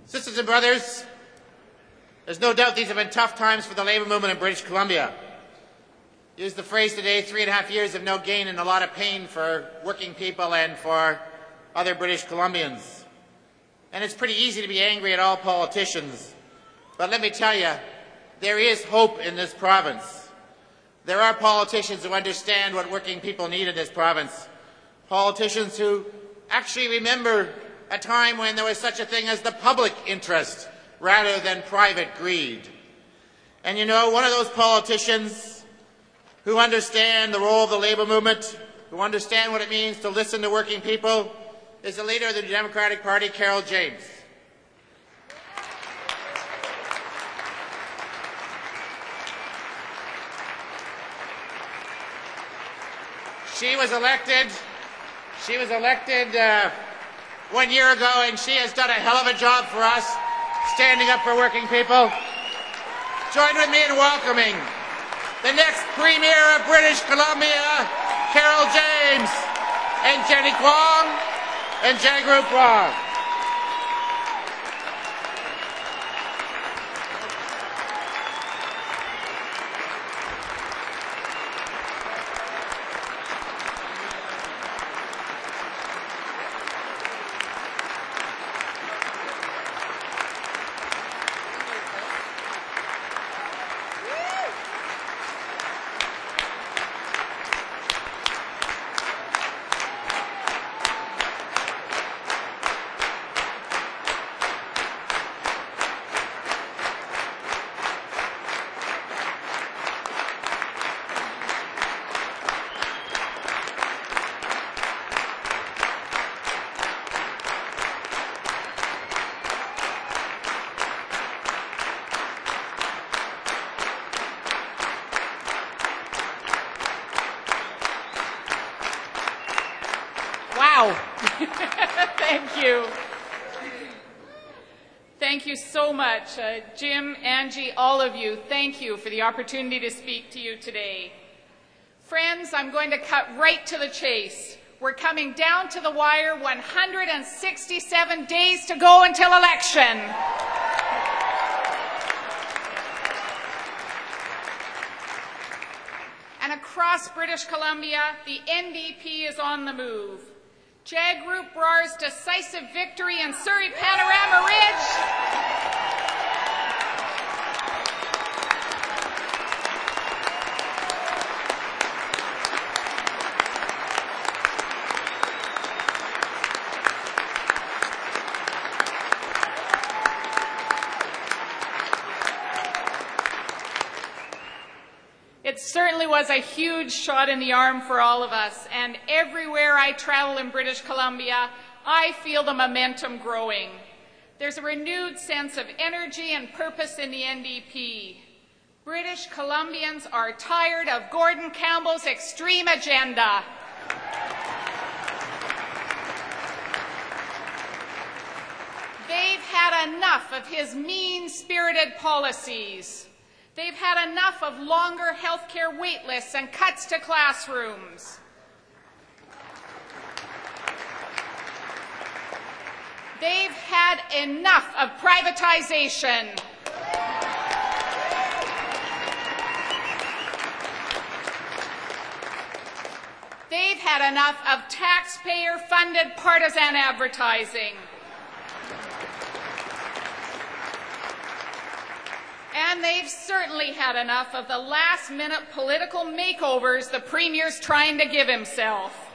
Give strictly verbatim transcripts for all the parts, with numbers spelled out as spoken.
Sisters and brothers, there's no doubt these have been tough times for the labour movement in British Columbia. Use the phrase today, three and a half years of no gain and a lot of pain for working people and for other British Columbians. And it's pretty easy to be angry at all politicians. But let me tell you, there is hope in this province. There are politicians who understand what working people need in this province. Politicians who actually remember a time when there was such a thing as the public interest rather than private greed. And you know, one of those politicians who understand the role of the labour movement, who understand what it means to listen to working people, is the leader of the Democratic Party, Carole James. She was elected, she was elected uh, one year ago, and she has done a hell of a job for us, standing up for working people. Join with me in welcoming the next Premier of British Columbia, Carole James, and Jenny Kwong, and Jagrup Rao. Wow. Thank you. Thank you so much. Uh, Jim, Angie, all of you, thank you for the opportunity to speak to you today. Friends, I'm going to cut right to the chase. We're coming down to the wire, one hundred sixty-seven days to go until election. And across British Columbia, the N D P is on the move. Jagrup Brar's decisive victory in Surrey Panorama Ridge It certainly was a huge shot in the arm for all of us, and everywhere I travel in British Columbia, I feel the momentum growing. There's a renewed sense of energy and purpose in the N D P. British Columbians are tired of Gordon Campbell's extreme agenda. They've had enough of his mean-spirited policies. They've had enough of longer health care wait lists and cuts to classrooms. They've had enough of privatization. They've had enough of taxpayer-funded partisan advertising. And they've certainly had enough of the last-minute political makeovers the Premier's trying to give himself.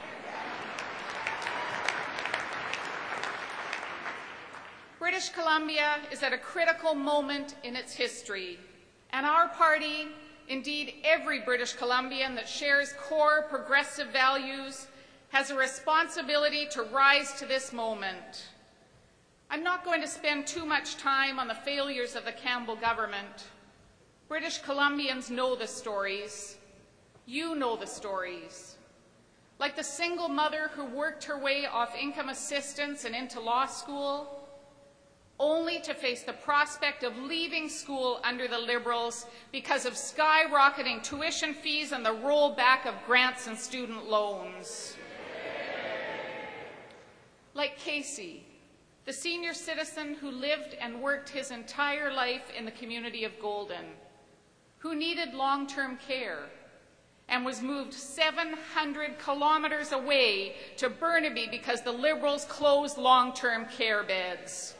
British Columbia is at a critical moment in its history, and our party, indeed every British Columbian that shares core progressive values, has a responsibility to rise to this moment. I'm not going to spend too much time on the failures of the Campbell government. British Columbians know the stories. You know the stories. Like the single mother who worked her way off income assistance and into law school, only to face the prospect of leaving school under the Liberals because of skyrocketing tuition fees and the rollback of grants and student loans. Like Casey, the senior citizen who lived and worked his entire life in the community of Golden, who needed long-term care and was moved seven hundred kilometers away to Burnaby because the Liberals closed long-term care beds.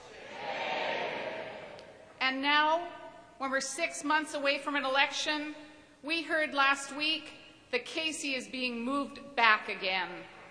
And now, when we're six months away from an election, we heard last week that Casey is being moved back again.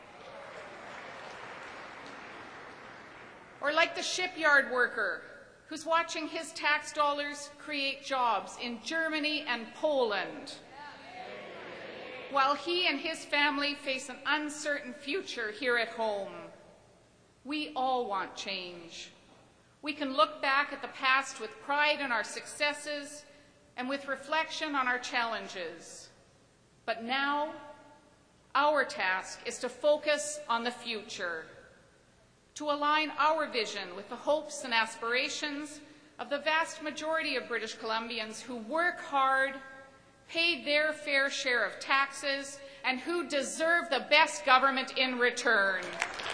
Or like the shipyard worker who's watching his tax dollars create jobs in Germany and Poland, while he and his family face an uncertain future here at home. We all want change. We can look back at the past with pride in our successes and with reflection on our challenges. But now, our task is to focus on the future, to align our vision with the hopes and aspirations of the vast majority of British Columbians who work hard, paid their fair share of taxes, and who deserve the best government in return.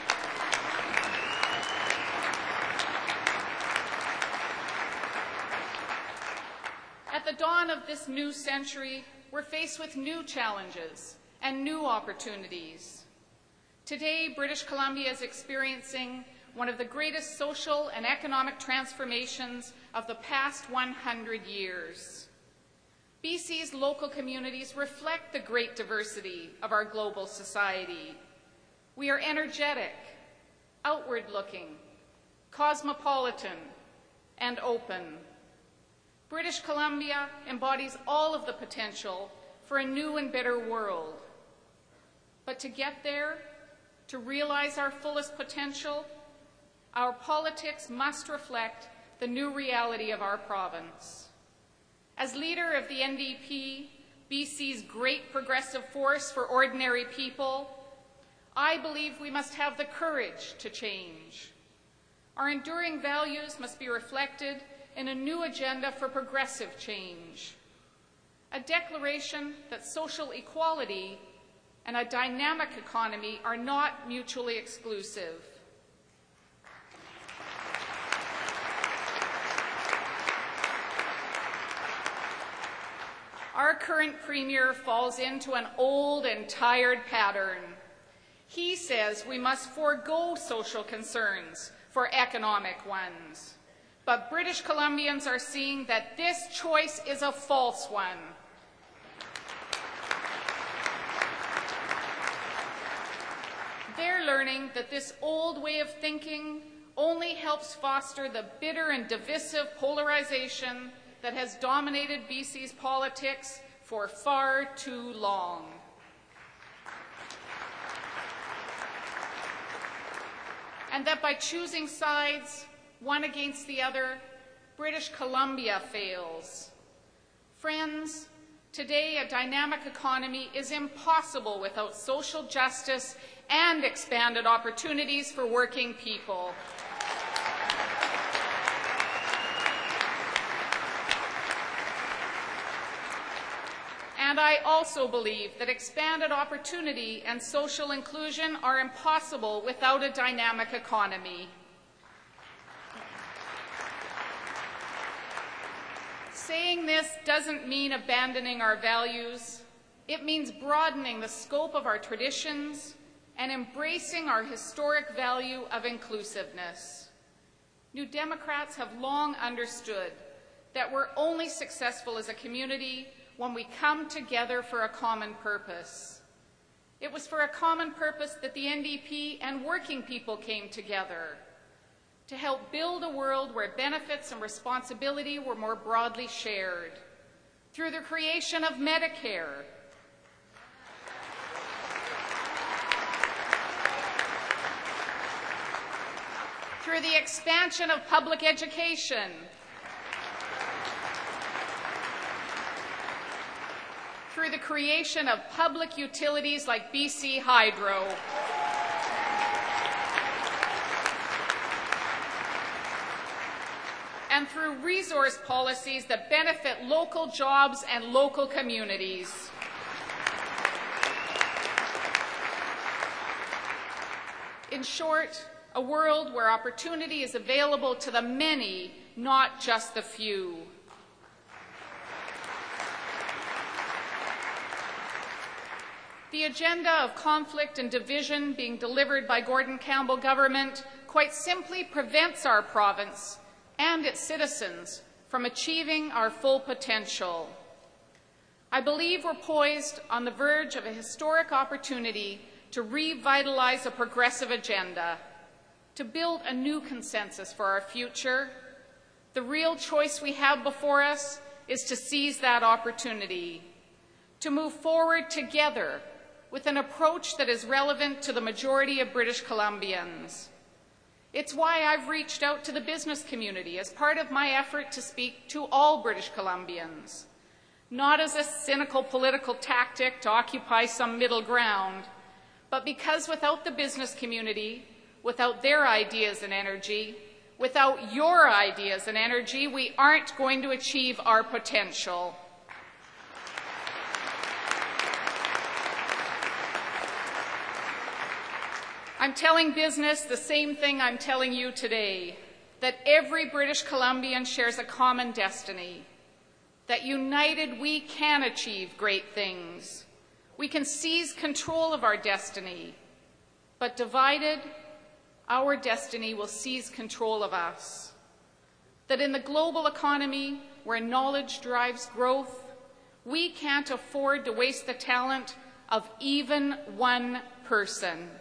At the dawn of this new century, we're faced with new challenges and new opportunities. Today, British Columbia is experiencing one of the greatest social and economic transformations of the past one hundred years. B C's local communities reflect the great diversity of our global society. We are energetic, outward-looking, cosmopolitan, and open. British Columbia embodies all of the potential for a new and better world. But to get there, to realize our fullest potential, our politics must reflect the new reality of our province. As leader of the N D P, B C's great progressive force for ordinary people, I believe we must have the courage to change. Our enduring values must be reflected in a new agenda for progressive change, a declaration that social equality and a dynamic economy are not mutually exclusive. Our current Premier falls into an old and tired pattern. He says we must forego social concerns for economic ones. But British Columbians are seeing that this choice is a false one. They're learning that this old way of thinking only helps foster the bitter and divisive polarization that has dominated B C's politics for far too long. And that by choosing sides, one against the other, British Columbia fails. Friends, today a dynamic economy is impossible without social justice and expanded opportunities for working people. And I also believe that expanded opportunity and social inclusion are impossible without a dynamic economy. Saying this doesn't mean abandoning our values. It means broadening the scope of our traditions and embracing our historic value of inclusiveness. New Democrats have long understood that we're only successful as a community when we come together for a common purpose. It was for a common purpose that the N D P and working people came together, to help build a world where benefits and responsibility were more broadly shared, through the creation of Medicare, through the expansion of public education, through the creation of public utilities like B C Hydro, and through resource policies that benefit local jobs and local communities. In short, a world where opportunity is available to the many, not just the few. The agenda of conflict and division being delivered by Gordon Campbell government quite simply prevents our province and its citizens from achieving our full potential. I believe we're poised on the verge of a historic opportunity to revitalize a progressive agenda, to build a new consensus for our future. The real choice we have before us is to seize that opportunity, to move forward together with an approach that is relevant to the majority of British Columbians. It's why I've reached out to the business community as part of my effort to speak to all British Columbians, not as a cynical political tactic to occupy some middle ground, but because without the business community, without their ideas and energy, without your ideas and energy, we aren't going to achieve our potential. I'm telling business the same thing I'm telling you today, that every British Columbian shares a common destiny, that united we can achieve great things. We can seize control of our destiny, but divided, our destiny will seize control of us. That in the global economy, where knowledge drives growth, we can't afford to waste the talent of even one person.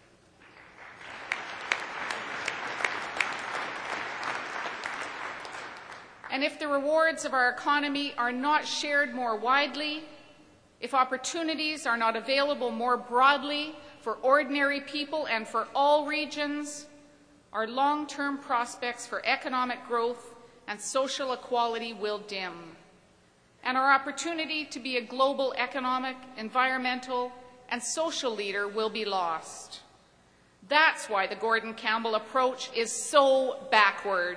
And if the rewards of our economy are not shared more widely, if opportunities are not available more broadly for ordinary people and for all regions, our long-term prospects for economic growth and social equality will dim, and our opportunity to be a global economic, environmental, and social leader will be lost. That's why the Gordon Campbell approach is so backward.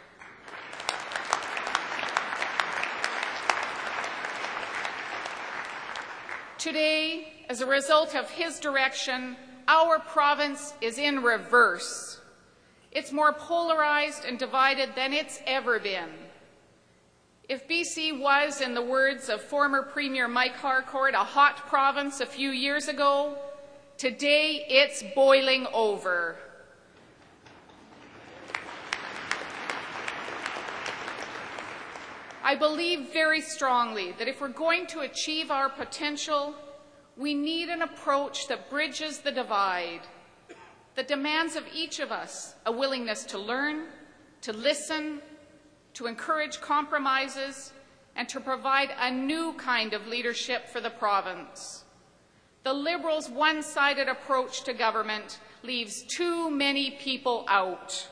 Today, as a result of his direction, our province is in reverse. It's more polarized and divided than it's ever been. If B C was, in the words of former Premier Mike Harcourt, a hot province a few years ago, today it's boiling over. I believe very strongly that if we're going to achieve our potential, we need an approach that bridges the divide, that demands of each of us a willingness to learn, to listen, to encourage compromises, and to provide a new kind of leadership for the province. The Liberals' one-sided approach to government leaves too many people out.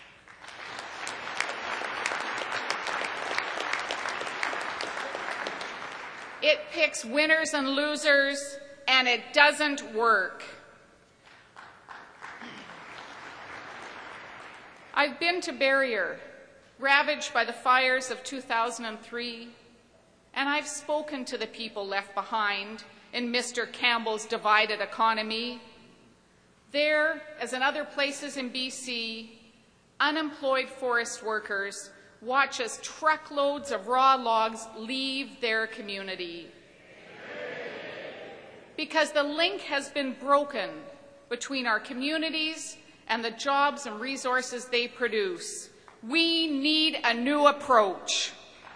It picks winners and losers, and it doesn't work. I've been to Barriere, ravaged by the fires of two thousand three, and I've spoken to the people left behind in Mister Campbell's divided economy. There, as in other places in B C, unemployed forest workers watch as truckloads of raw logs leave their community. Because the link has been broken between our communities and the jobs and resources they produce. We need a new approach.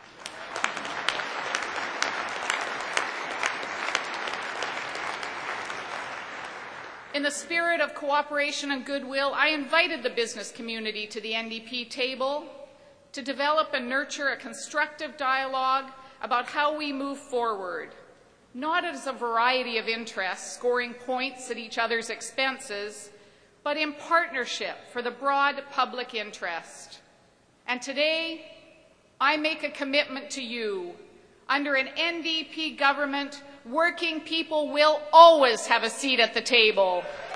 In the spirit of cooperation and goodwill, I invited the business community to the N D P table to develop and nurture a constructive dialogue about how we move forward, not as a variety of interests scoring points at each other's expenses, but in partnership for the broad public interest. And today, I make a commitment to you. Under an N D P government, working people will always have a seat at the table.